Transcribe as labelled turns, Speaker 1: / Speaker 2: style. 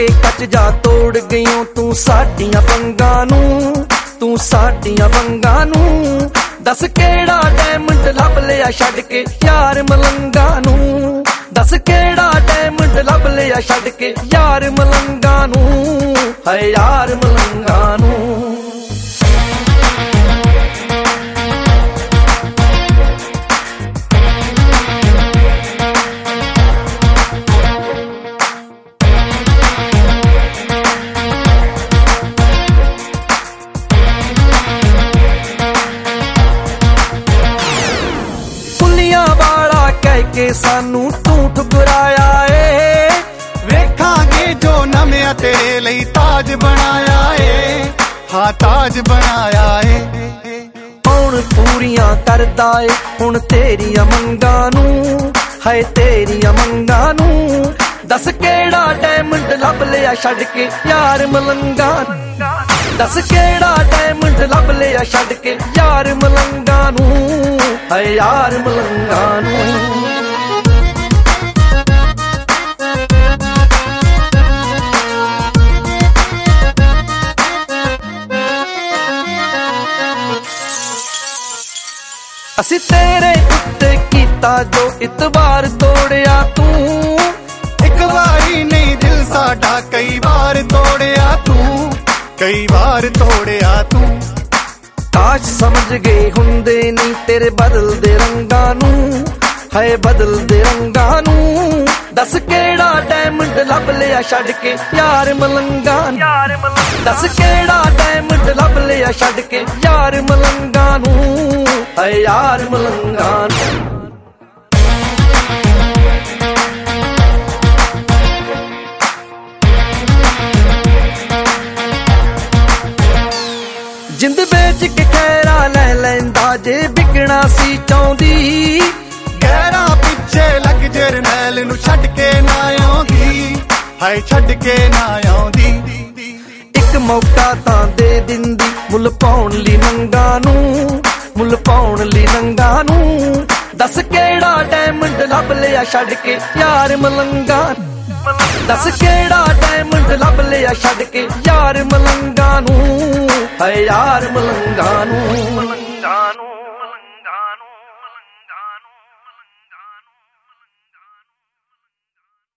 Speaker 1: ਕੱਚ ਜਾ ਤੋੜ ਗਈਓ ਤੂੰ ਸਾਡੀਆਂ ਵੰਗਾਂ ਨੂੰ, ਤੂੰ ਸਾਡੀਆਂ ਵੰਗਾਂ ਨੂੰ। ਦੱਸ ਕਿਹੜਾ ਡਾਇਮੰਡ ਲੱਭ ਲਿਆ ਛੱਡ ਕੇ ਯਾਰ ਮਲੰਗਾਂ ਨੂੰ, ਦੱਸ ਕਿਹੜਾ ਡਾਇਮੰਡ ਲੱਭ ਲਿਆ ਛੱਡ ਕੇ ਯਾਰ ਮਲੰਗਾਂ ਨੂੰ, ਹਾਏ ਯਾਰ ਮਲੰਗਾਂ ਨੂੰ। ਵਾਲਾ ਕਹਿ ਕੇ ਸਾਨੂੰ ਤੂੰ ਠੁਕਰਾਇਆ ਏ,
Speaker 2: ਵੇਖਾਂਗੇ ਜੋ ਨਵਿਆਂ ਤੇਰੇ ਲਈ ਤਾਜ ਬਣਾਇਆ ਏ, ਹਾਂ ਤਾਜ ਬਣਾਇਆ ਏ।
Speaker 1: ਹੁਣ ਪੂਰੀਆਂ ਕਰਦਾ ਏ ਹੁਣ ਤੇਰੀਆਂ ਮੰਗਾਂ ਨੂੰ, ਹਾਏ ਤੇਰੀਆਂ ਮੰਗਾਂ ਨੂੰ। ਦੱਸ ਕਿਹੜਾ ਡਾਇਮੰਡ ਲੱਭ ਲਿਆ ਛੱਡ ਕੇ ਯਾਰ ਮਲੰਗਾਂ, ਦੱਸ ਕਿਹੜਾ ਡਾਇਮੰਡ ਲੱਭ ਲਿਆ ਛੱਡ ਕੇ ਯਾਰ ਮਲੰਗਾਂ ਨੂੰ, ਹਾਏ ਯਾਰ ਮਲੰਗਾਂ ਨੂੰ। ਅਸੀਂ ਤੇਰੇ ਉੱਤੇ ਕੀਤਾ ਜੋ ਇਤਬਾਰ ਤੋੜਿਆ ਤੂੰ,
Speaker 2: ਇੱਕ ਵਾਰੀ ਨਹੀਂ ਦਿਲ ਸਾਡਾ ਕਈ ਵਾਰ ਤੋੜਿਆ ਤੂੰ, ਕਈ ਵਾਰ ਤੋੜਿਆ ਤੂੰ।
Speaker 1: ਕਾਸ਼ ਸਮਝ ਗਏ ਹੁੰਦੇ ਨਹੀਂ ਤੇਰੇ ਬਦਲਦੇ ਰੰਗਾਂ ਨੂੰ, ਹਾਏ ਬਦਲਦੇ ਰੰਗਾਂ ਨੂੰ। ਦੱਸ ਕਿਹੜਾ ਡਾਇਮੰਡ ਲੱਭ ਲਿਆ ਛੱਡ ਕੇ ਯਾਰ ਮਲੰਗਾਂ, ਦੱਸ ਕਿਹੜਾ ਡਾਇਮੰਡ ਲੱਭ ਲਿਆ ਛੱਡ ਕੇ ਯਾਰ ਮਲੰਗਾਂ ਨੂੰ, ਹਾਏ ਯਾਰ ਮਲੰਗਾਂ ਨੂੰ। ਜਿੰਦ ਵੇਚ ਕੇ ਖੈਰਾ ਲੈ ਲੈਂਦਾ ਜੇ ਵਿਕਣਾ ਸੀ ਚਾਹੁੰਦੀ,
Speaker 2: ਗਹਿਰਾ ਪਿੱਛੇ ਲੱਗ ਜਰਨੈਲ ਨੂੰ ਛੱਡ ਕੇ ਨਾ ਆਉਂਦੀ, ਹਾਏ ਛੱਡ ਕੇ ਨਾ ਆਉਂਦੀ।
Speaker 1: ਇੱਕ ਮੌਕਾ ਤਾਂ ਦੇ ਦਿੰਦੀ ਮੁੱਲ ਪਾਉਣ ਲਈ ਨੰਗਾ ਨੂੰ, ਮੁੱਲ ਪਾਉਣ ਲਈ ਨੰਗਾ ਨੂੰ। ਦੱਸ ਕਿਹੜਾ ਡਾਇਮੰਡ ਲੱਭ ਲਿਆ ਛੱਡ ਕੇ ਯਾਰ ਮਲੰਗਾਂ, ਦੱਸ ਕਿਹੜਾ ਡਾਇਮੰਡ ਲੱਭ ਲਿਆ ਛੱਡ ਕੇ